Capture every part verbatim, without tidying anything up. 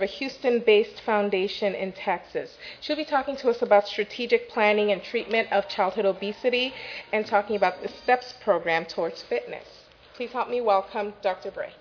a Houston-based foundation in Texas. She'll be talking to us about strategic planning and treatment of childhood obesity and talking about the STEPS program towards fitness. Please help me welcome Doctor Bray.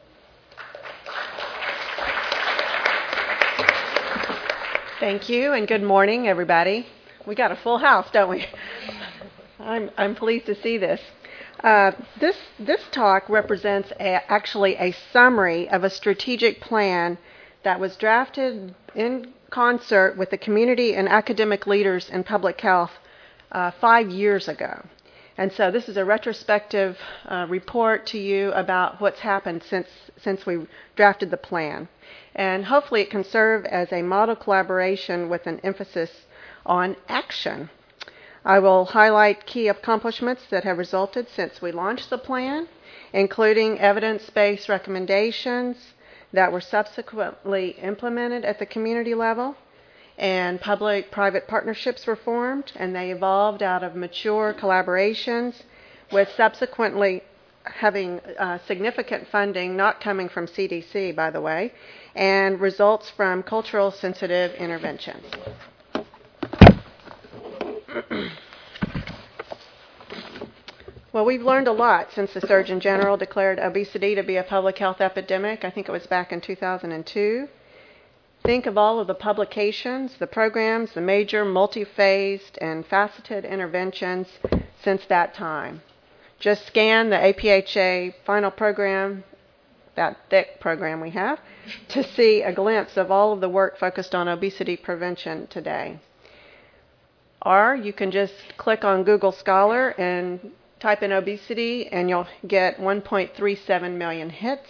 Thank you, and good morning, everybody. We got a full house, don't we? I'm, I'm pleased to see this. Uh, this, this talk represents a, actually a summary of a strategic plan that was drafted in concert with the community and academic leaders in public health uh, five years ago. And so this is a retrospective uh, report to you about what's happened since, since we drafted the plan. And hopefully it can serve as a model collaboration with an emphasis on action. I will highlight key accomplishments that have resulted since we launched the plan, including evidence-based recommendations that were subsequently implemented at the community level, and public-private partnerships were formed, and they evolved out of mature collaborations with subsequently having uh, significant funding, not coming from C D C, by the way, and results from cultural sensitive interventions. Well, we've learned a lot since the Surgeon General declared obesity to be a public health epidemic. I think it was back in two thousand two. Think of all of the publications, the programs, the major multi-phased and faceted interventions since that time. Just scan the A P H A final program, that thick program we have, to see a glimpse of all of the work focused on obesity prevention today. Or you can just click on Google Scholar and type in obesity, and you'll get one point three seven million hits.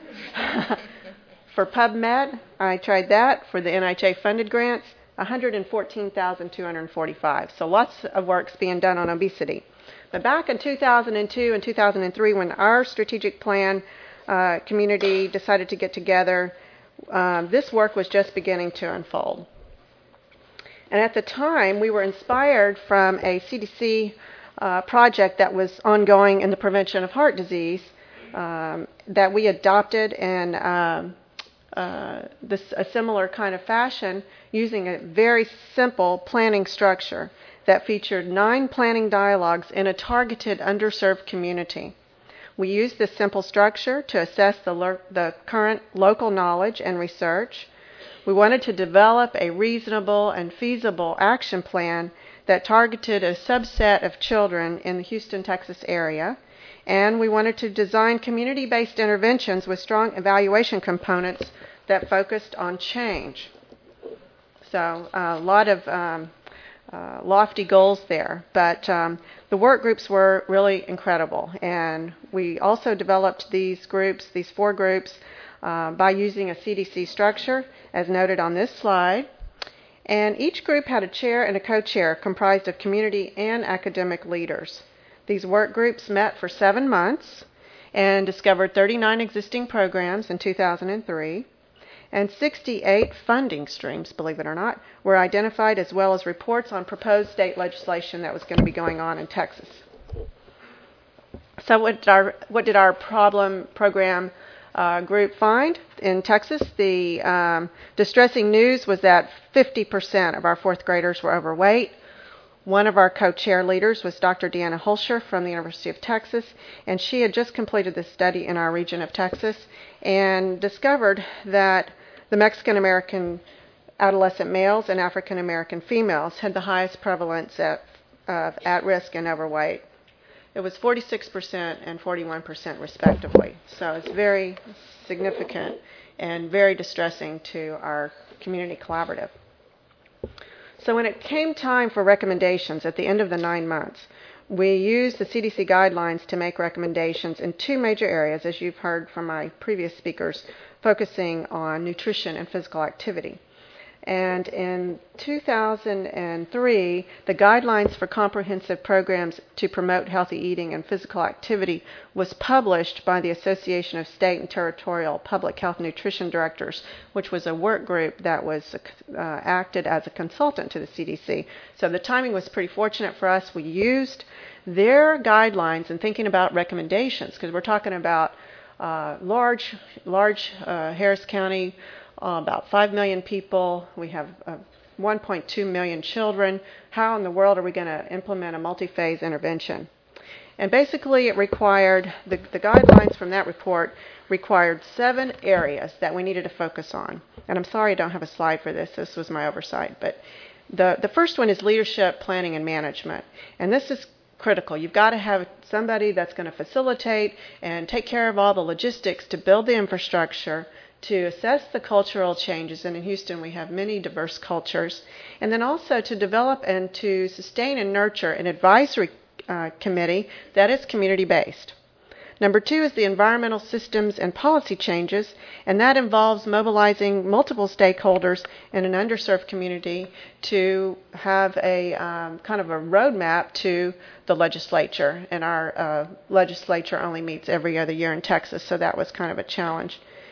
For PubMed, I tried that. For the N I H A-funded grants, one hundred fourteen thousand two hundred forty-five. So lots of work's being done on obesity. But back in two thousand two and two thousand three, when our strategic plan uh, community decided to get together, um, this work was just beginning to unfold. And at the time, we were inspired from a C D C uh, project that was ongoing in the prevention of heart disease um, that we adopted in um, uh, this, a similar kind of fashion using a very simple planning structure that featured nine planning dialogues in a targeted underserved community. We used this simple structure to assess the, le- the current local knowledge and research. We wanted to develop a reasonable and feasible action plan that targeted a subset of children in the Houston, Texas area, and we wanted to design community-based interventions with strong evaluation components that focused on change. So a lot of um, uh, lofty goals there, but um, the work groups were really incredible, and we also developed these groups, these four groups, uh, by using a C D C structure, as noted on this slide. And each group had a chair and a co-chair comprised of community and academic leaders. These work groups met for seven months and discovered thirty-nine existing programs in two thousand three, and sixty-eight funding streams, believe it or not, were identified, as well as reports on proposed state legislation that was going to be going on in Texas. So what did our, what did our problem program Uh, group find? In Texas, the um, distressing news was that fifty percent of our fourth graders were overweight. One of our co-chair leaders was Doctor Deanna Holscher from the University of Texas, and she had just completed this study in our region of Texas and discovered that the Mexican American adolescent males and African American females had the highest prevalence of uh, at-risk and overweight. It was forty-six percent and forty-one percent respectively. So it's very significant and very distressing to our community collaborative. So when it came time for recommendations at the end of the nine months, we used the C D C guidelines to make recommendations in two major areas, as you've heard from my previous speakers, focusing on nutrition and physical activity. And in two thousand three, the Guidelines for Comprehensive Programs to Promote Healthy Eating and Physical Activity was published by the Association of State and Territorial Public Health Nutrition Directors, which was a work group that was uh, acted as a consultant to the C D C. So the timing was pretty fortunate for us. We used their guidelines in thinking about recommendations, because we're talking about uh, large, large uh, Harris County uh, about five million people. We have uh, one point two million children. How in the world are we going to implement a multi-phase intervention? And basically it required, the, the guidelines from that report required seven areas that we needed to focus on. And I'm sorry I don't have a slide for this. This was my oversight. But the, the first one is leadership, planning, and management. And this is critical. You've got to have somebody that's going to facilitate and take care of all the logistics to build the infrastructure, to assess the cultural changes. And in Houston we have many diverse cultures. And then also to develop and to sustain and nurture an advisory Uh, committee that is community-based. Number two is the environmental systems and policy changes, and that involves mobilizing multiple stakeholders in an underserved community to have a um, kind of a roadmap to the legislature. And our uh, legislature only meets every other year in Texas, so that was kind of a challenge.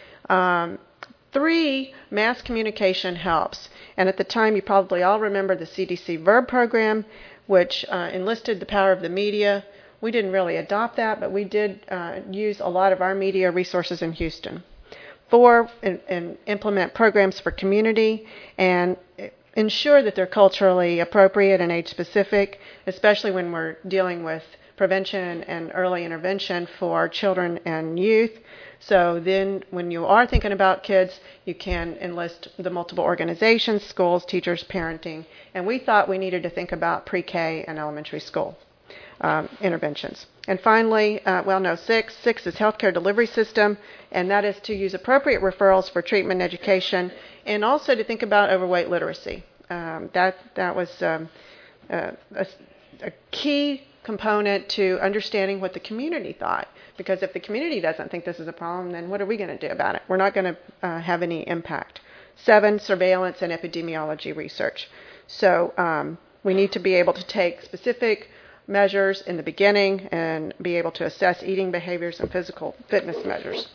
Um, Three, mass communication helps. And at the time, you probably all remember the C D C VERB program, which uh, enlisted the power of the media. We didn't really adopt that, but we did uh, use a lot of our media resources in Houston. Four, in, in implement programs for community and ensure that they're culturally appropriate and age-specific, especially when we're dealing with prevention and early intervention for children and youth. So then when you are thinking about kids, you can enlist the multiple organizations, schools, teachers, parenting. And we thought we needed to think about pre-K and elementary school um, interventions. And finally, uh, well, no, six. Six is healthcare delivery system, and that is to use appropriate referrals for treatment and education, and also to think about overweight literacy. Um, that, that was um, uh, a, a key component to understanding what the community thought. Because if the community doesn't think this is a problem, then what are we going to do about it? We're not going to uh, have any impact. Seven, surveillance and epidemiology research. So um, we need to be able to take specific measures in the beginning and be able to assess eating behaviors and physical fitness measures.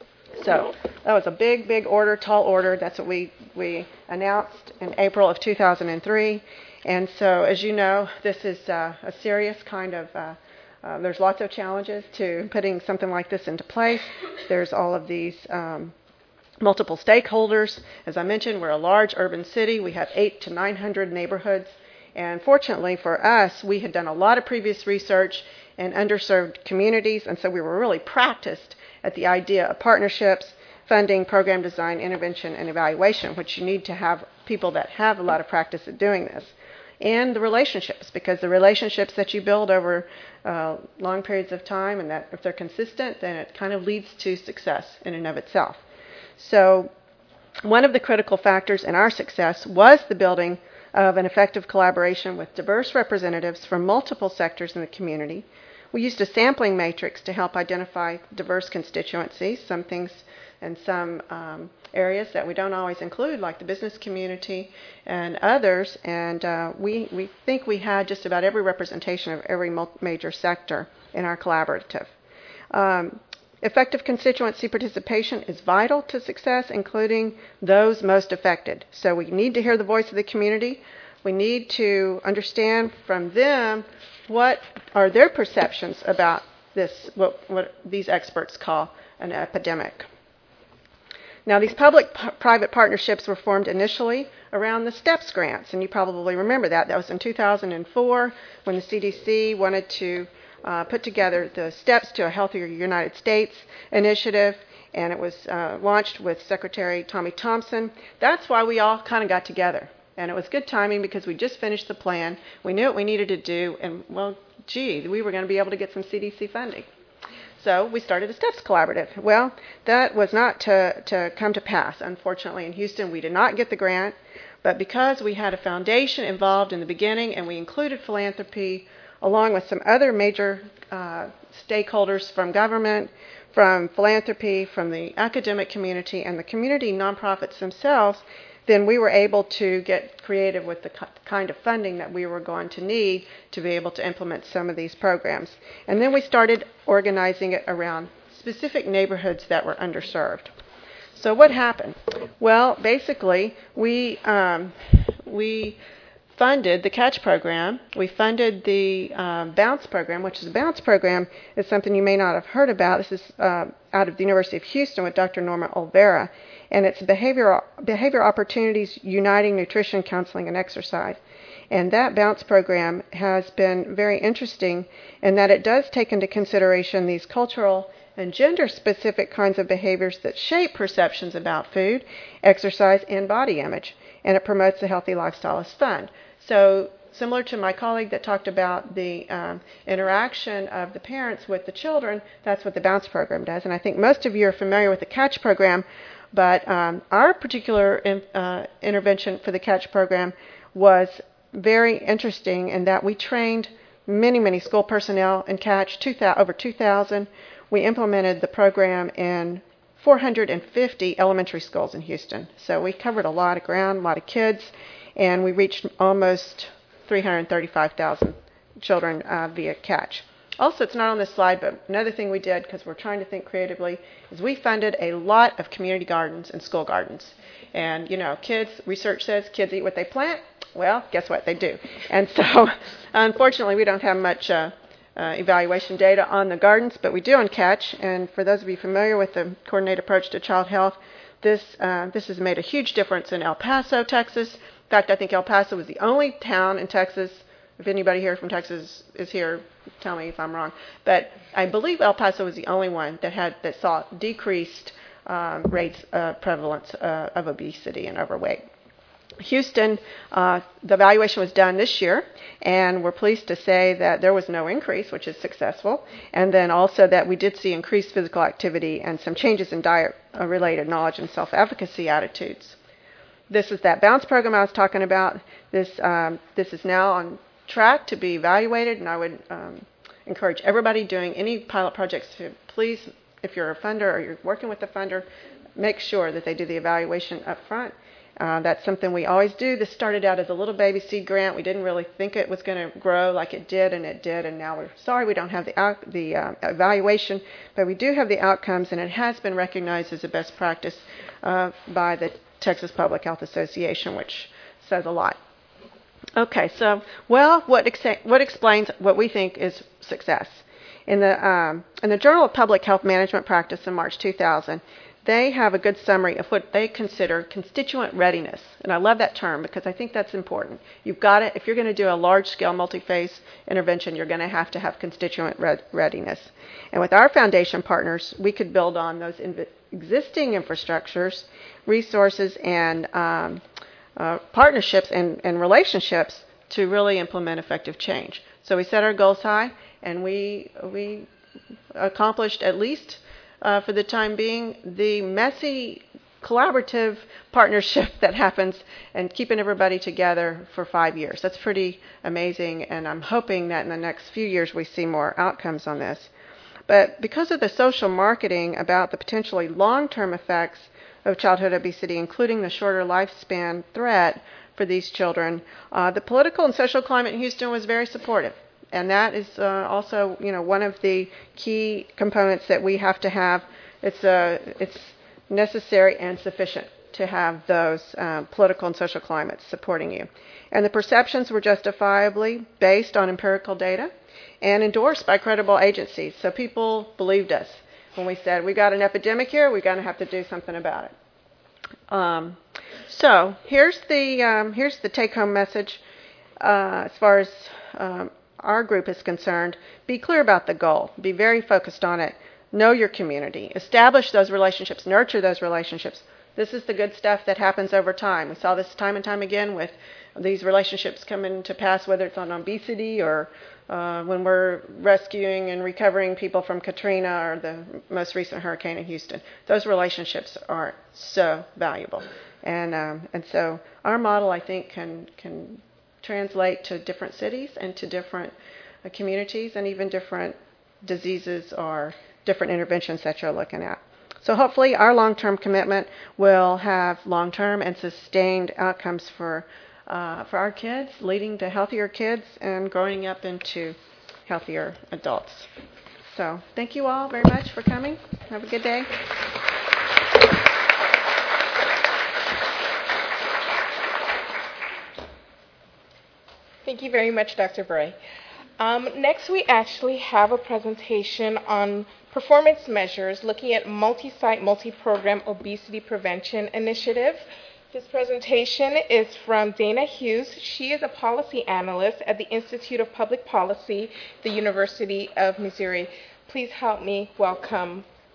So that was a big, big order, tall order. That's what we, we announced in April of two thousand three. And so, as you know, this is uh, a serious kind of, uh, uh, there's lots of challenges to putting something like this into place. There's all of these um, multiple stakeholders. As I mentioned, we're a large urban city. We have eight to nine hundred neighborhoods. And fortunately for us, we had done a lot of previous research in underserved communities, and so we were really practiced at the idea of partnerships, funding, program design, intervention, and evaluation, which you need to have people that have a lot of practice at doing this. And the relationships, because the relationships that you build over uh, long periods of time, and that if they're consistent, then it kind of leads to success in and of itself. So one of the critical factors in our success was the building of an effective collaboration with diverse representatives from multiple sectors in the community. We used a sampling matrix to help identify diverse constituencies, some things and some um, areas that we don't always include, like the business community and others. And uh, we, we think we had just about every representation of every major sector in our collaborative. Um, effective constituency participation is vital to success, including those most affected. So we need to hear the voice of the community. We need to understand from them what are their perceptions about this, what, what these experts call an epidemic. Now, these public-private partnerships were formed initially around the STEPS grants, and you probably remember that. That was in two thousand four when the C D C wanted to uh, put together the Steps to a Healthier United States initiative, and it was uh, launched with Secretary Tommy Thompson. That's why we all kind of got together, and it was good timing because we just finished the plan. We knew what we needed to do, and, well, gee, we were going to be able to get some C D C funding. So we started a STEPS collaborative. Well, that was not to, to come to pass. Unfortunately, in Houston, we did not get the grant, but because we had a foundation involved in the beginning and we included philanthropy along with some other major uh, stakeholders from government, from philanthropy, from the academic community, and the community nonprofits themselves, then we were able to get creative with the kind of funding that we were going to need to be able to implement some of these programs. And then we started organizing it around specific neighborhoods that were underserved. So what happened? Well, basically, we um, we funded the CATCH program. We funded the um, BOUNCE program, which is a BOUNCE program is something you may not have heard about. This is uh, out of the University of Houston with Doctor Norma Olvera. and it's behavioral, behavior opportunities uniting nutrition, counseling, and exercise. And that BOUNCE program has been very interesting in that it does take into consideration these cultural and gender-specific kinds of behaviors that shape perceptions about food, exercise, and body image. And it promotes a healthy lifestyle as fun. So similar to my colleague that talked about the um, interaction of the parents with the children, that's what the BOUNCE program does. And I think most of you are familiar with the CATCH program, but um, our particular in, uh, intervention for the CATCH program was very interesting in that we trained many, many school personnel in CATCH, two thousand, over two thousand. We implemented the program in four hundred fifty elementary schools in Houston. So we covered a lot of ground, a lot of kids, and we reached almost three hundred thirty-five thousand children uh, via CATCH. Also, it's not on this slide, but another thing we did, because we're trying to think creatively, is we funded a lot of community gardens and school gardens. And, you know, kids, research says kids eat what they plant. Well, guess what? They do. And so, unfortunately, we don't have much uh, uh, evaluation data on the gardens, but we do on CATCH. And for those of you familiar with the coordinated approach to child health, this uh, this has made a huge difference in El Paso, Texas. In fact, I think El Paso was the only town in Texas. If anybody here from Texas is here, tell me if I'm wrong. But I believe El Paso was the only one that had that saw decreased um, rates uh, prevalence uh, of obesity and overweight. Houston, uh, the evaluation was done this year, and we're pleased to say that there was no increase, which is successful, and then also that we did see increased physical activity and some changes in diet-related knowledge and self-efficacy attitudes. This is that BOUNCE program I was talking about. This um, this is now on track to be evaluated, and I would um, encourage everybody doing any pilot projects to please, if you're a funder or you're working with a funder, make sure that they do the evaluation up front. Uh, that's something we always do. This started out as a little baby seed grant. We didn't really think it was going to grow like it did, and it did. And now we're sorry we don't have the out, the uh, evaluation, but we do have the outcomes, and it has been recognized as a best practice uh, by the Texas Public Health Association, which says a lot. Okay, so well, what ex- what explains what we think is success? In the um, in the Journal of Public Health Management Practice in March two thousand. They have a good summary of what they consider constituent readiness. And I love that term because I think that's important. You've got to, if you're going to do a large-scale multi-phase intervention, you're going to have to have constituent re- readiness. And with our foundation partners, we could build on those inv- existing infrastructures, resources, and um, uh, partnerships and, and relationships to really implement effective change. So we set our goals high, and we we accomplished at least Uh, for the time being, the messy collaborative partnership that happens and keeping everybody together for five years. That's pretty amazing, and I'm hoping that in the next few years we see more outcomes on this. But because of the social marketing about the potentially long-term effects of childhood obesity, including the shorter lifespan threat for these children, uh, the political and social climate in Houston was very supportive. And that is uh, also, you know, one of the key components that we have to have. It's uh, it's necessary and sufficient to have those uh, political and social climates supporting you. And the perceptions were justifiably based on empirical data and endorsed by credible agencies. So people believed us when we said, we got an epidemic here, we're going to have to do something about it. Um, so here's the um, here's the take-home message uh, as far as um, our group is concerned. Be clear about the goal. Be very focused on it. Know your community. Establish those relationships. Nurture those relationships. This is the good stuff that happens over time. We saw this time and time again with these relationships coming to pass, whether it's on obesity or uh, when we're rescuing and recovering people from Katrina or the most recent hurricane in Houston. Those relationships are so valuable. And um, and so our model, I think, can can translate to different cities and to different uh, communities and even different diseases or different interventions that you're looking at. So hopefully our long-term commitment will have long-term and sustained outcomes for uh, for our kids, leading to healthier kids and growing up into healthier adults. So thank you all very much for coming. Have a good day. Thank you very much, Doctor Bray. Um, next, we actually have a presentation on performance measures looking at multi-site, multi-program obesity prevention initiative. This presentation is from Dana Hughes. She is a policy analyst at the Institute of Public Policy, the University of Missouri. Please help me welcome